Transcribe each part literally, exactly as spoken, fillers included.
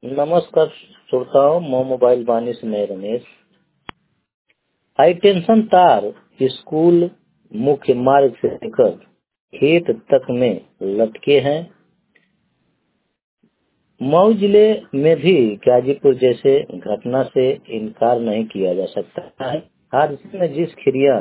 नमस्कार श्रोताओं, मैं मोबाइल वाणी से मैं रमेश। हाई टेंशन तार स्कूल मुख्य मार्ग से लेकर खेत तक में लटके हैं। मऊ जिले में भी गाजीपुर जैसे घटना से इनकार नहीं किया जा सकता है। हादसे में जिस खिरिया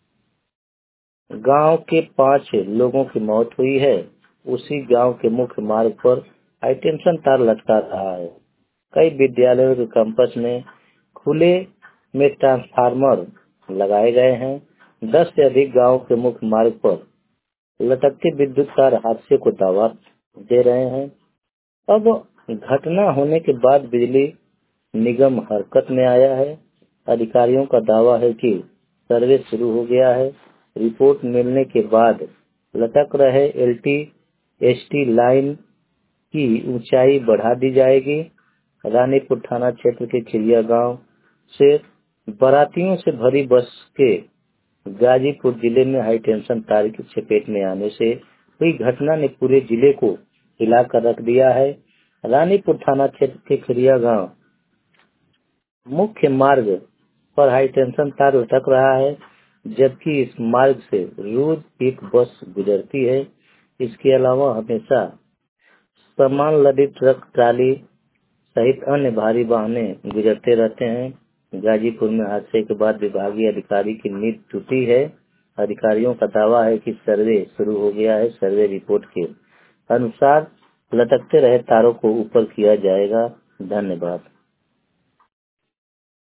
गांव के पांच लोगों की मौत हुई है, उसी गांव के मुख्य मार्ग पर हाई टेंशन तार लटका रहा है। कई विद्यालयों के कैंपस में खुले में ट्रांसफार्मर लगाए गए हैं। दस से अधिक गांव के मुख्य मार्ग पर लटकते विद्युत तार हादसे को दावा दे रहे हैं। अब घटना होने के बाद बिजली निगम हरकत में आया है। अधिकारियों का दावा है कि सर्वे शुरू हो गया है। रिपोर्ट मिलने के बाद लटक रहे एलटी एसटी लाइन की ऊंचाई बढ़ा दी जाएगी। रानीपुर थाना क्षेत्र के खिरिया गांव से बारातियों से भरी बस के गाजीपुर जिले में हाई टेंशन तार की चपेट में आने से हुई घटना ने पूरे जिले को हिलाकर रख दिया है। रानीपुर थाना क्षेत्र के खिरिया गांव मुख्य मार्ग पर हाई टेंशन तार लटक रहा है, जबकि इस मार्ग से रोज एक बस गुजरती है। इसके अलावा हमेशा सामान लदे ट्रक, ट्राली सहित अन्य भारी वाहने गुजरते रहते हैं। गाजीपुर में हादसे के बाद विभागीय अधिकारी की नींद टूटी है। अधिकारियों का दावा है कि सर्वे शुरू हो गया है। सर्वे रिपोर्ट के अनुसार लटकते रहे तारों को ऊपर किया जाएगा। धन्यवाद।